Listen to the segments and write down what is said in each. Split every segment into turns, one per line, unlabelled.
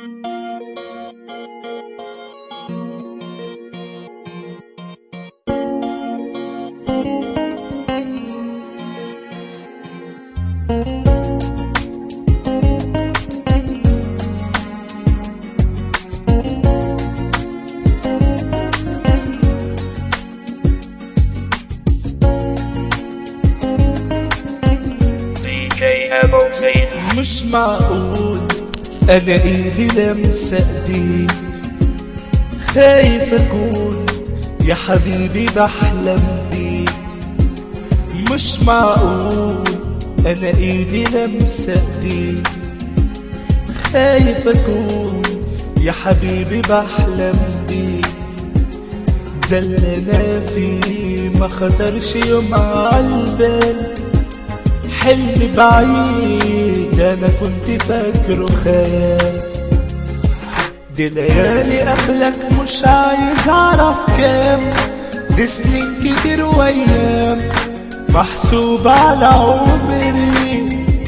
مش معقول انا ايدي لمسة ايديك، خايف اكون يا حبيبي بحلم بيك. مش معقول انا ايدي لمسة ايديك، خايف اكون يا حبيبي بحلم بيك. ده اللي انا فيه ما خطرش يوم عالبال، حلم بعيد انا كنت فاكره خيال. دي ليالي قبلك مش عايز اعرف كام، دي سنين كتير وايام محسوب على عمري.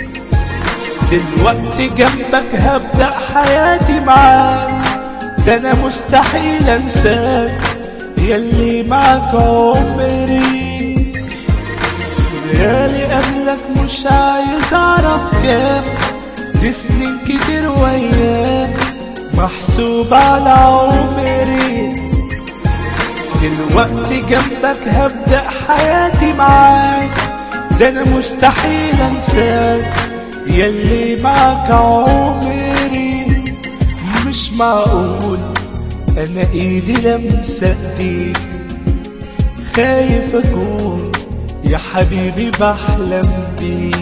دلوقتي جنبك هبدأ حياتي معاك، ده انا مستحيل انساك ياللي معاك عمري. ليالي قبلك مش عايز اعرف كام، دي سنين كتير وايام محسوب على عمري. دلوقتي جنبك هبدأ حياتي معاك، ده انا مستحيل انساك ياللي معاك عمري. مش معقول انا ايدي لمسة ايديك، خايف اكون يا حبيبي بحلم بيك.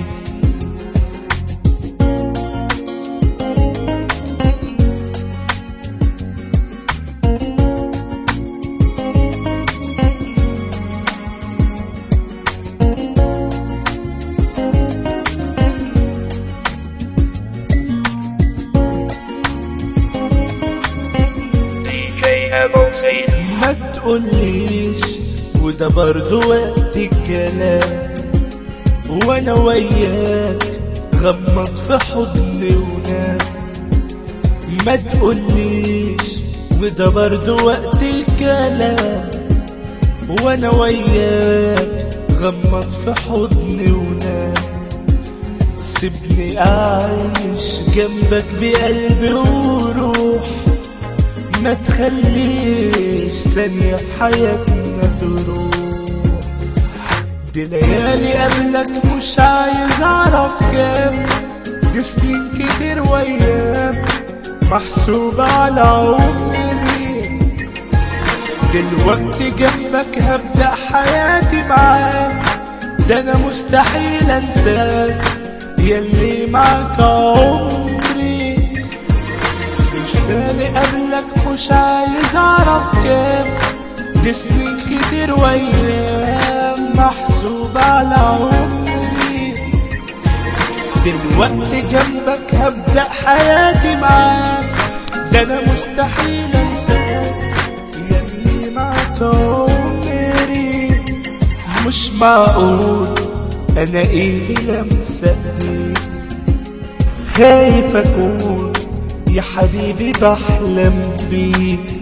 ما تقوليش وده برضو وقت الكلام، وانا وياك غمض في حضني ونام. ما تقوليش وده برضو وقت الكلام، وانا وياك غمض في حضني ونام. سيبني اعيش جنبك بقلبي وروح، ما تخليش ثانية في حياتنا تروح. دي ليالي قبلك مش عايز اعرف كام، دي سنين كتير وايام محسوبة على عمري. دلوقتي جنبك هبدأ حياتي معاك، ده انا مستحيل انساك ياللي معاك عمري. ليالي قبلك مش عايز اعرف كام، دي سنين كتير وايام محسوبة على عمري. دلوقتي جنبك هبدأ حياتي معاك، ده انا مستحيل انساك ياللي معاك عمري. مش معقول انا ايدي لمسة ايديك، خايف اكون يا حبيبي بحلم بيك.